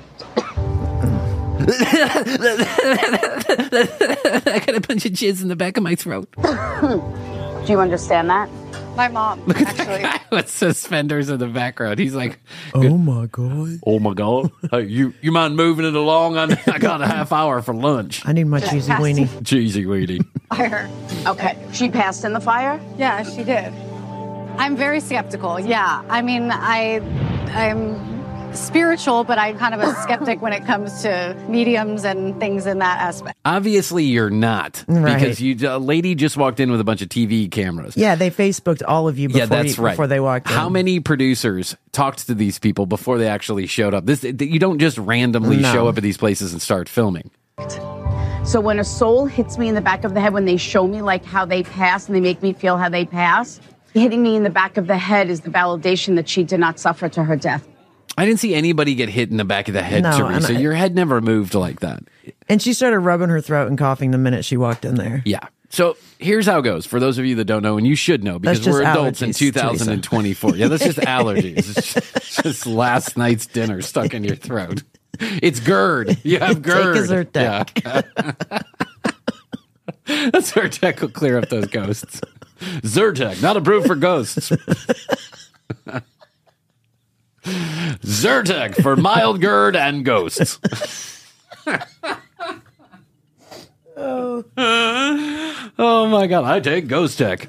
I got a bunch of jizz in the back of my throat. Do you understand that? My mom, Look at actually. the guy with suspenders in the background. He's like, Oh my God. oh my God. Hey, you mind moving it along? I got a half hour for lunch. I need my cheesy weenie. Cheesy weenie. Fire. Okay. She passed in the fire? Yeah, she did. I'm very skeptical. Yeah. I mean, I'm spiritual, but I'm kind of a skeptic when it comes to mediums and things in that aspect. Obviously, you're not. Right. Because a lady just walked in with a bunch of TV cameras. Yeah, they Facebooked all of you before, before they walked in. How many producers talked to these people before they actually showed up? You don't just randomly show up at these places and start filming. So when a soul hits me in the back of the head, when they show me like how they pass and they make me feel how they pass, hitting me in the back of the head is the validation that she did not suffer to her death. I didn't see anybody get hit in the back of the head, No, Teresa. and Your head never moved like that. And she started rubbing her throat and coughing the minute she walked in there. Yeah. So here's how it goes. For those of you that don't know, and you should know because That's just we're adults in allergies, 2024. Yeah, that's just allergies. It's just last night's dinner stuck in your throat. It's GERD. You have GERD. Take a Zyrtec. Yeah. That's Zyrtec will clear up those ghosts. Zyrtec, not approved for ghosts. Zyrtec for mild GERD and ghosts. Oh my God, I take Ghost Tech.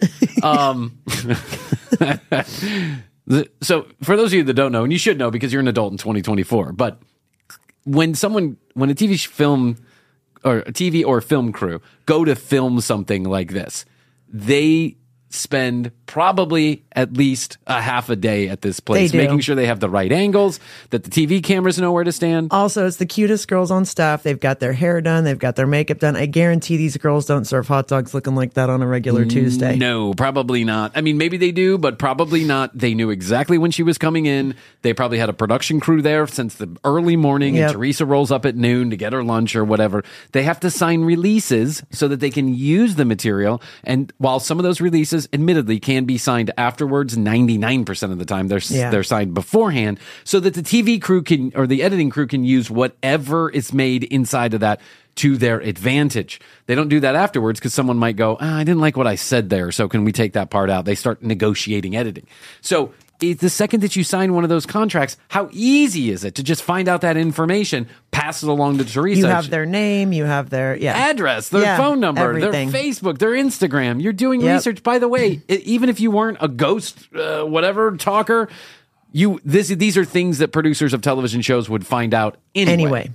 So for those of you that don't know, and you should know because you're an adult in 2024, but when a TV or film crew go to film something like this, they spend probably at least a half a day at this place, making sure they have the right angles, that the TV cameras know where to stand. Also, it's the cutest girls on staff. They've got their hair done. They've got their makeup done. I guarantee these girls don't serve hot dogs looking like that on a regular Tuesday. No, probably not. I mean, maybe they do, but probably not. They knew exactly when she was coming in. They probably had a production crew there since the early morning, and Teresa rolls up at noon to get her lunch or whatever. They have to sign releases so that they can use the material. And while some of those releases admittedly can be signed afterwards, 99% of the time they're signed beforehand, so that the TV crew can, or the editing crew can use whatever is made inside of that to their advantage. They don't do that afterwards because someone might go, I didn't like what I said there, so can we take that part out? They start negotiating editing. So the second that you sign one of those contracts, how easy is it to just find out that information, pass it along to Teresa? You have their name, you have their address, their phone number, everything. their Facebook, their Instagram. You're doing research. By the way, even if you weren't a ghost, whatever talker, these are things that producers of television shows would find out anyway.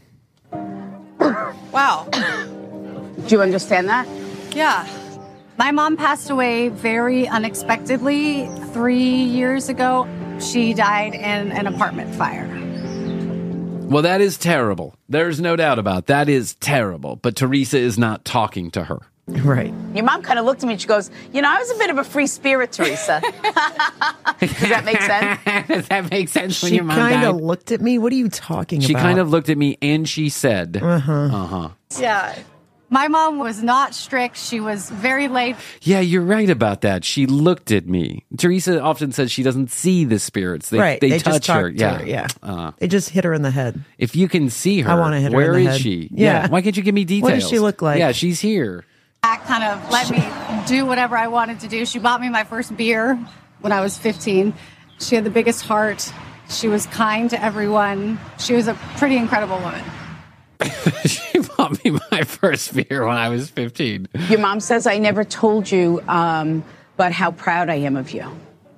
Wow. Do you understand that? Yeah. My mom passed away very unexpectedly 3 years ago. She died in an apartment fire. Well, that is terrible. There's no doubt about that is terrible. But Teresa is not talking to her. Right. Your mom kind of looked at me and she goes, I was a bit of a free spirit, Teresa. Does that make sense? Does that make sense when She your mom died? kind of looked at me. What are you talking about? She kind of looked at me and she said, Yeah. My mom was not strict. She was very laid. Yeah, you're right about that. She looked at me. Teresa often says she doesn't see the spirits. They just touch her. talk to her. They just hit her in the head. If you can see her, I wanna hit her where in the is head. she? Yeah. Why can't you give me details? What does she look like? Yeah, she's here. That kind of let me do whatever I wanted to do. She bought me my first beer when I was 15. She had the biggest heart. She was kind to everyone. She was a pretty incredible woman. She bought me my first beer when I was 15. Your mom says I never told you, but how proud I am of you.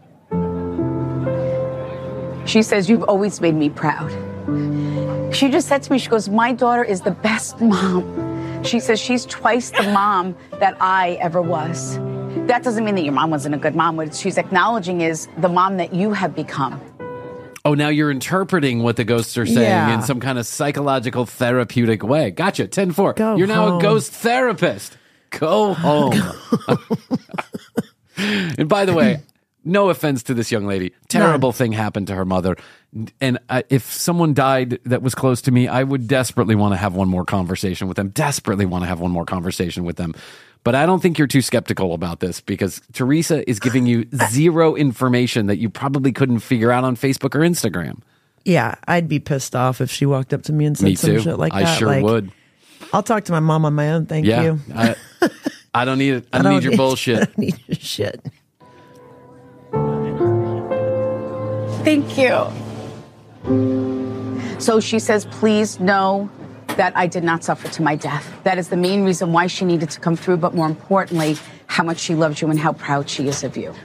She says you've always made me proud. She just said to me, she goes, my daughter is the best mom. She says she's twice the mom that I ever was. That doesn't mean that your mom wasn't a good mom. What she's acknowledging is the mom that you have become. Oh, now you're interpreting what the ghosts are saying in some kind of psychological therapeutic way. Gotcha. 10-4. You're now a ghost therapist. Go home. And by the way, no offense to this young lady. Terrible thing happened to her mother. And if someone died that was close to me, I would desperately want to have one more conversation with them. But I don't think you're too skeptical about this because Teresa is giving you zero information that you probably couldn't figure out on Facebook or Instagram. Yeah, I'd be pissed off if she walked up to me and said some shit like that. I sure would. I'll talk to my mom on my own. Thank you. I don't need it. I don't need your bullshit. I don't need your shit. Thank you. So she says, please know that I did not suffer to my death. That is the main reason why she needed to come through, but more importantly, how much she loves you and how proud she is of you.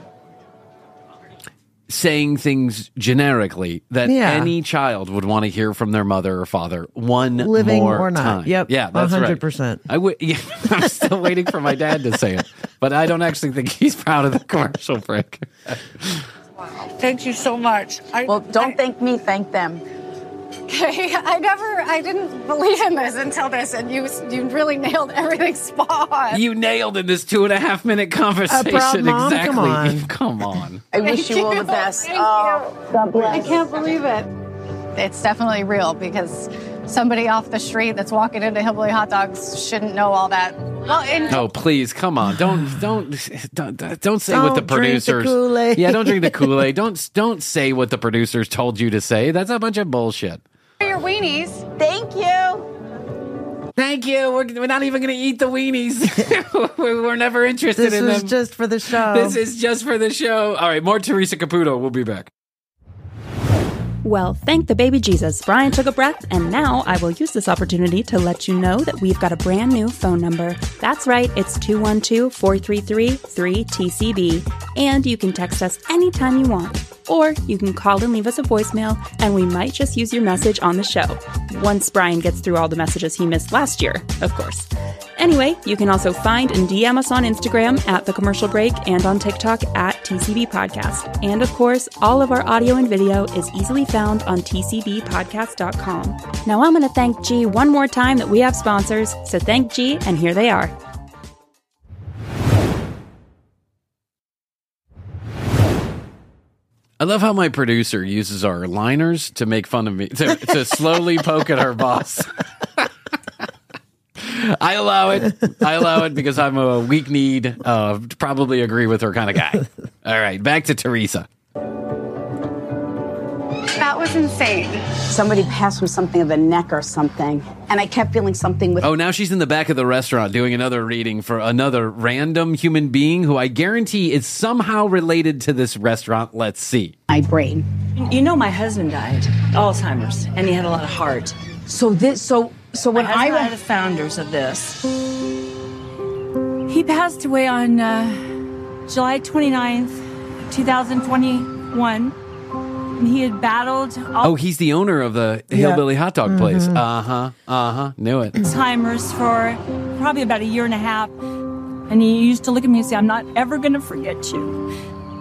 Saying things generically that any child would want to hear from their mother or father living more or not. time. Yep. Yeah, that's 100%. Right. I'm still waiting for my dad to say it, but I don't actually think he's proud of the commercial break. Thank you so much. Don't thank me, thank them. Okay, I didn't believe in this until this, and you really nailed everything spot on. You nailed in this 2.5 minute conversation. Mom, exactly. Come on. I wish you all the best. Thank you. God bless. I can't believe it. It's definitely real because somebody off the street that's walking into Hillbilly Hot Dogs shouldn't know all that. Oh, please, come on! Don't say what the producers. Drink the Kool-Aid. Yeah, don't drink the Kool-Aid. Don't say what the producers told you to say. That's a bunch of bullshit. Your weenies. Thank you. Thank you. We're not even going to eat the weenies. We're never interested in them. This is just for the show. This is just for the show. All right, more Teresa Caputo. We'll be back. Well, thank the baby Jesus. Brian took a breath, and now I will use this opportunity to let you know that we've got a brand new phone number. That's right, it's 212-433-3TCB, and you can text us anytime you want. Or you can call and leave us a voicemail, and we might just use your message on the show. Once Brian gets through all the messages he missed last year, of course. Anyway, you can also find and DM us on Instagram at The Commercial Break and on TikTok at TCB Podcast. And of course, all of our audio and video is easily found on tcbpodcast.com. Now I'm going to thank G one more time that we have sponsors, so thank G, and here they are. I love how my producer uses our liners to make fun of me, to slowly poke at our boss. I allow it because I'm a weak-kneed, probably agree with her kind of guy. All right, back to Teresa. Back That was insane. Somebody passed me something of the neck or something, and I kept feeling something with... Oh, now she's in the back of the restaurant doing another reading for another random human being who I guarantee is somehow related to this restaurant. Let's see. My brain. You know my husband died, Alzheimer's, and he had a lot of heart. So when I one of the founders of this, he passed away on July 29th, 2021. And he had battled he's the owner of the Hillbilly Hot Dog place. Knew it. Alzheimer's for probably about a year and a half. And he used to look at me and say, I'm not ever going to forget you.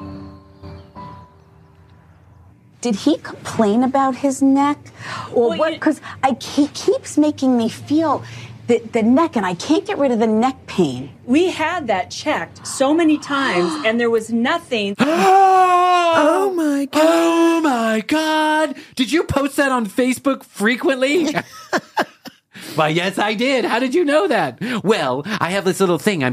Did he complain about his neck? Or what? Because he keeps making me feel the neck, and I can't get rid of the neck pain. We had that checked so many times, and there was nothing. Oh my God. Oh my God. Did you post that on Facebook frequently? Why, yes, I did. How did you know that? Well, I have this little thing.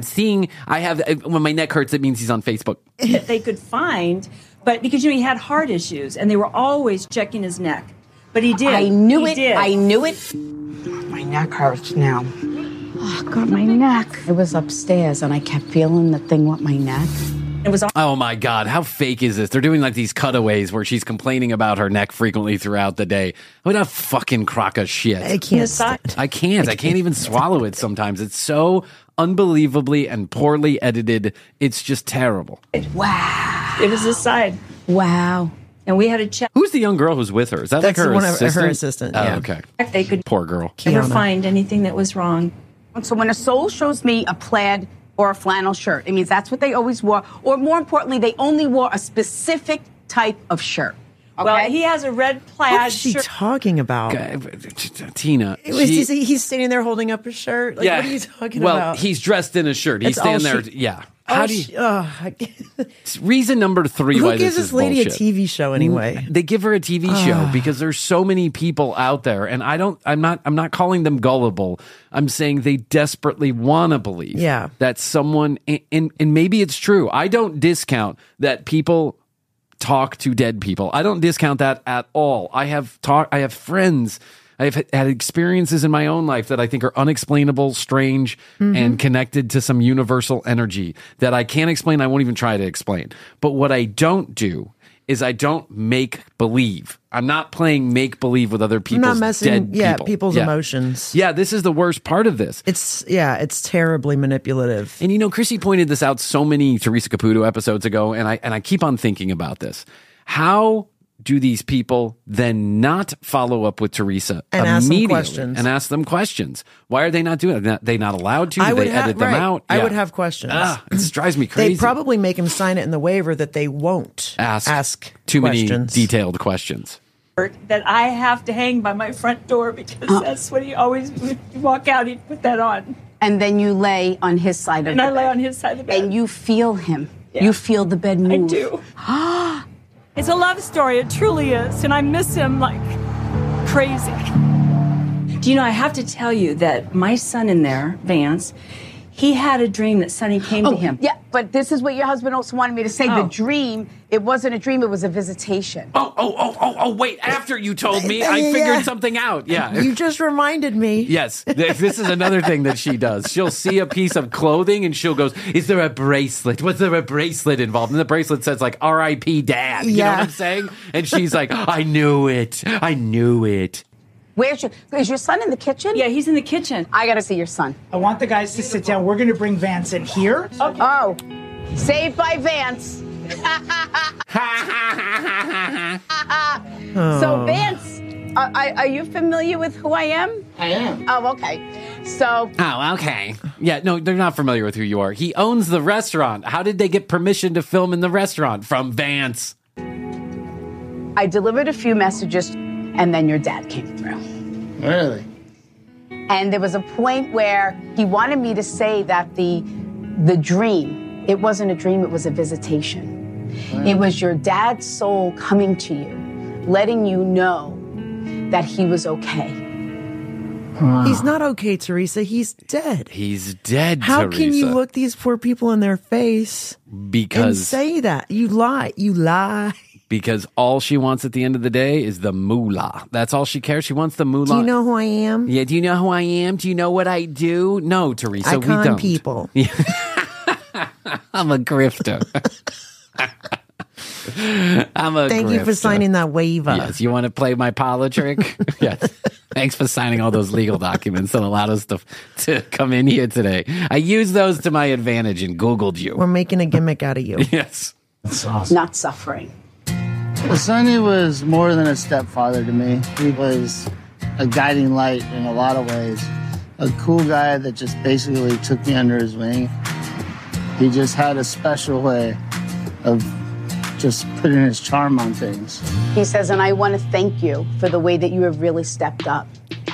When my neck hurts, it means he's on Facebook. That they could find, but because, he had heart issues, and they were always checking his neck. But he did. I knew it. My neck hurts now. Oh, God, my neck. I was upstairs, and I kept feeling the thing with my neck. It was. Oh my God, how fake is this? They're doing like these cutaways where she's complaining about her neck frequently throughout the day. What a fucking crock of shit. I can't. I can't even swallow it sometimes. It's so unbelievably and poorly edited. It's just terrible. Wow. It was this side. Wow. And we had to check. Who's the young girl who's with her? Is that That's like her one assistant? of her assistant. Yeah. Oh, okay. They could Poor girl. never find anything that was wrong. So when a soul shows me a plaid or a flannel shirt, it means that's what they always wore. Or more importantly, they only wore a specific type of shirt. Okay? Well, he has a red plaid What is she shirt. talking about? Tina. He's standing there holding up his shirt. Like, what are you talking about? Well, he's dressed in a shirt. He's That's all standing there. Yeah. How do you? I Reason number 3 Who why gives this this is lady bullshit. a TV show anyway? They give her a TV show because there's so many people out there, and I'm not calling them gullible. I'm saying they desperately want to believe that someone, and maybe it's true. I don't discount that people talk to dead people. I don't discount that at all. I have friends. I've had experiences in my own life that I think are unexplainable, strange, and connected to some universal energy that I can't explain. I won't even try to explain. But what I don't do is I don't make believe. I'm not playing make believe with other people's I'm not messing, dead people. people's emotions. Yeah, this is the worst part of this. It's terribly manipulative. And Chrissy pointed this out so many Teresa Caputo episodes ago, and I keep on thinking about this. How do these people then not follow up with Teresa and immediately ask them questions? Why are they not doing it? Are they not allowed to? Do they edit them out? I would have questions. It drives me crazy. They probably make him sign it in the waiver that they won't ask too questions. many detailed questions. That I have to hang by my front door because that's what he always would walk out. He'd put that on, and then you lay on his side of the bed. And I lay on his side of the bed, and you feel him. Yeah. You feel the bed move. I do. It's a love story. It truly is. And I miss him like crazy. Do you know, I have to tell you that my son in there, Vance, he had a dream that Sonny came to him. Yeah, but this is what your husband also wanted me to say. The dream, it wasn't a dream, it was a visitation. Wait, after you told me, I figured something out. Yeah. You just reminded me. Yes. This is another thing that she does. She'll see a piece of clothing and she'll go, is there a bracelet? Was there a bracelet involved? And the bracelet says like R.I.P. Dad. You know what I'm saying? And she's like, I knew it. Is your son in the kitchen? Yeah, he's in the kitchen. I gotta see your son. I want the guys to sit down. We're gonna bring Vance in here. Okay. Oh, saved by Vance. So Vance, are you familiar with who I am? I am. Oh, okay. So. Oh, okay. Yeah, no, they're not familiar with who you are. He owns the restaurant. How did they get permission to film in the restaurant? From Vance. I delivered a few messages, and then your dad came through. Really? And there was a point where he wanted me to say that the dream, it wasn't a dream, it was a visitation. Wow. It was your dad's soul coming to you, letting you know that he was okay. Wow. He's not okay, Teresa. He's dead. He's dead, How Teresa. can you look these poor people in their face because and say that? You lie. because all she wants at the end of the day is the moolah. That's all she cares. She wants the moolah. Do you know who I am? Yeah, do you know who I am? Do you know what I do? No, Teresa, we don't. People. I'm a grifter. Thank you for signing that waiver. Yes, you want to play my parlor trick? Yes. Thanks for signing all those legal documents that allowed us to come in here today. I used those to my advantage and Googled you. We're making a gimmick out of you. Yes. That's awesome. Not suffering. Sonny was more than a stepfather to me. He was a guiding light in a lot of ways. A cool guy that just basically took me under his wing. He just had a special way of just putting his charm on things. He says, and I want to thank you for the way that you have really stepped up.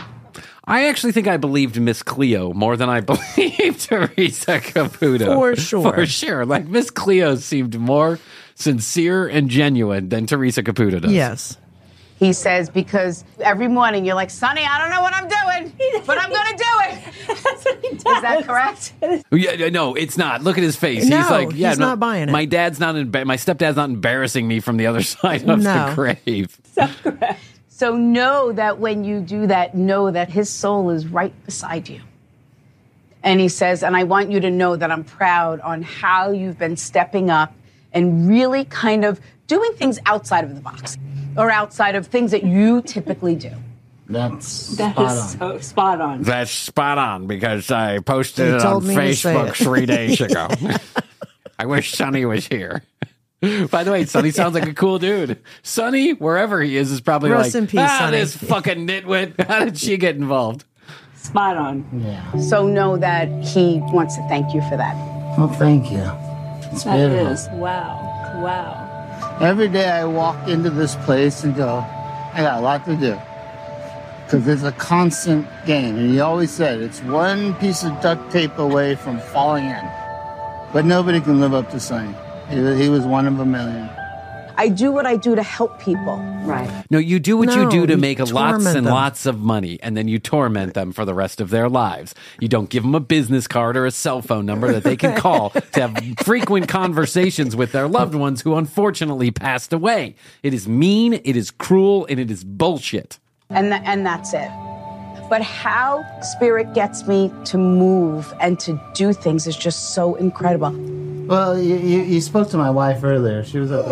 I actually think I believed Miss Cleo more than I believed Teresa Caputo. For sure. For sure. Like, Miss Cleo seemed more sincere and genuine than Teresa Caputo does. Yes. He says, because every morning you're like, Sonny, I don't know what I'm doing, but I'm going to do it. That's what he does. Is that correct? Yeah, no, it's not. Look at his face. No, he's like, yeah, he's not buying it. My stepdad's not embarrassing me from the other side of the grave. So correct. So know that when you do that, know that his soul is right beside you. And he says, and I want you to know that I'm proud on how you've been stepping up and really kind of doing things outside of the box or outside of things that you typically do. That is so spot on. That's spot on because I posted it on Facebook 3 days ago. I wish Sonny was here. By the way, Sonny sounds like a cool dude. Sonny, wherever he is probably Rest like, in peace, Sonny. This fucking nitwit. How did she get involved? Spot on. Yeah. So know that he wants to thank you for that. Well, thank you. It's That beautiful. is. Wow. Wow. Every day I walk into this place and go, I got a lot to do. Because it's a constant game. And he always said, it's one piece of duct tape away from falling in. But nobody can live up to Sonny. He was one of a million. I do what I do to help people. Right. No, you do what you do to you make lots torment and them. lots of money, and then you torment them for the rest of their lives. You don't give them a business card or a cell phone number that they can call to have frequent conversations with their loved ones who unfortunately passed away. It is mean, it is cruel, and it is bullshit. And that's it. But how Spirit gets me to move and to do things is just so incredible. Well, you spoke to my wife earlier. She was like,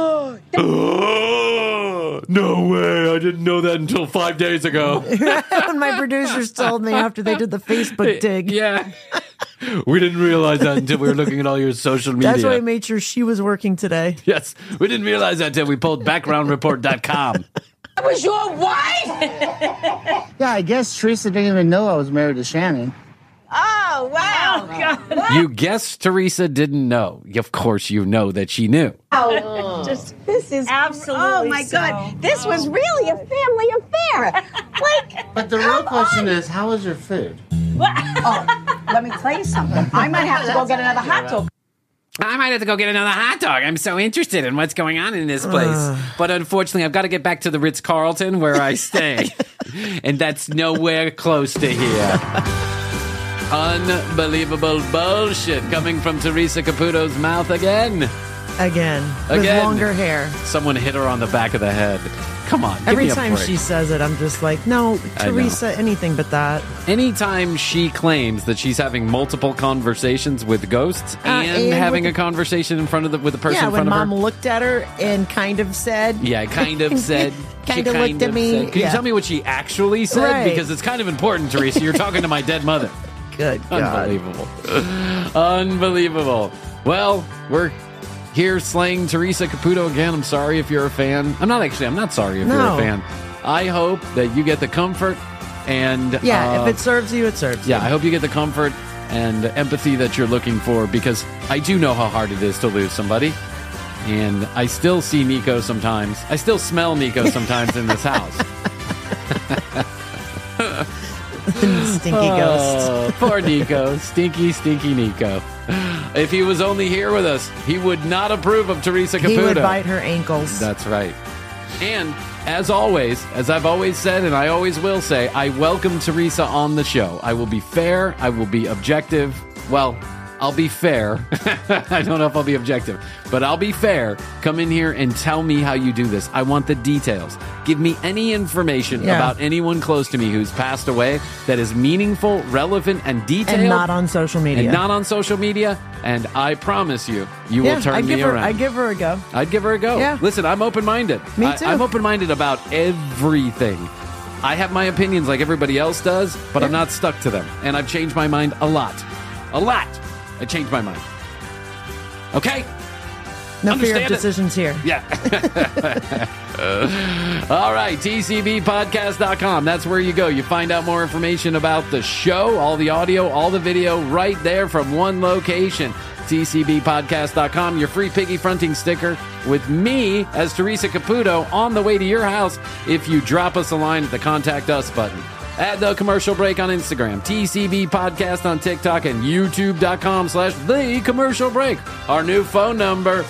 No way. I didn't know that until 5 days ago. My producers told me after they did the Facebook dig. Yeah. We didn't realize that until we were looking at all your social media. That's why I made sure she was working today. Yes. We didn't realize that until we pulled backgroundreport.com. That was your wife? yeah, I guess Teresa didn't even know I was married to Shannon. Oh, wow. Oh, God. You guess Teresa didn't know. Of course you know that she knew. This is Absolutely Oh, my so. God. This was really a family affair. But the real question is, how was your food? Let me tell you something. I might have to go get another hot dog. I might have to go get another hot dog. I'm so interested in what's going on in this place. But unfortunately, I've got to get back to the Ritz-Carlton where I stay. And that's nowhere close to here. Unbelievable bullshit coming from Teresa Caputo's mouth again. Again. With longer hair. Someone hit her on the back of the head. Come on, give Every me a time break. she says it, I'm just like, no, Teresa, anything but that. Anytime she claims that she's having multiple conversations with ghosts and having a conversation in front of with the person in front of her. Yeah, when Mom looked at her and kind of said. Yeah, kind of said. Kind of looked at me. Said. Can you tell me what she actually said? Right. Because it's kind of important, Teresa. You're talking to my dead mother. Good God. Unbelievable. Unbelievable. Well, we're here slaying Teresa Caputo again. I'm sorry if you're a fan. I'm not sorry if you're a fan. I hope that you get the comfort and... Yeah, if it serves you, it serves you. Yeah, I hope you get the comfort and empathy that you're looking for, because I do know how hard it is to lose somebody. And I still see Nico sometimes. I still smell Nico sometimes in this house. Stinky ghost. Poor Nico. Stinky, stinky Nico. If he was only here with us, he would not approve of Teresa Caputo. He would bite her ankles. That's right. And as always, as I've always said, and I always will say, I welcome Teresa on the show. I will be fair. I will be objective. Well, I'll be fair. I don't know if I'll be objective, but I'll be fair. Come in here and tell me how you do this. I want the details. Give me any information about anyone close to me who's passed away that is meaningful, relevant, and detailed. And not on social media. And I promise you, you will turn me around. I'd give her a go. I'd give her a go. Yeah. Listen, I'm open-minded. Me too. I'm open-minded about everything. I have my opinions like everybody else does, but I'm not stuck to them. And I've changed my mind a lot. A lot. I changed my mind. Okay? No fear of decisions here. Yeah. All right, tcbpodcast.com. That's where you go. You find out more information about the show, all the audio, all the video, right there from one location. tcbpodcast.com. Your free piggy fronting sticker with me as Teresa Caputo on the way to your house if you drop us a line at the Contact Us button. At The Commercial Break on Instagram, TCB Podcast on TikTok, and YouTube.com/The Commercial Break. Our new phone number,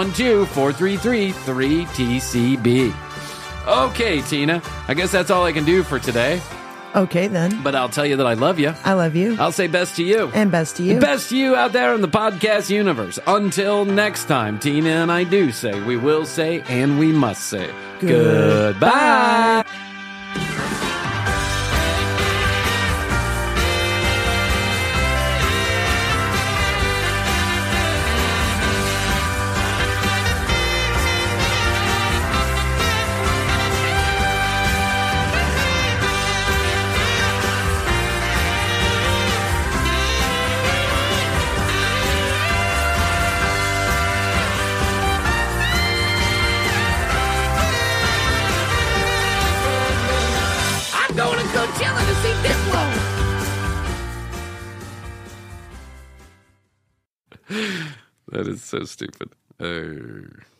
212-433-3TCB. Okay, Tina, I guess that's all I can do for today. Okay, then. But I'll tell you that I love you. I love you. I'll say best to you. And best to you. Best to you out there in the podcast universe. Until next time, Tina and I do say, we will say, and we must say, goodbye. That is so stupid.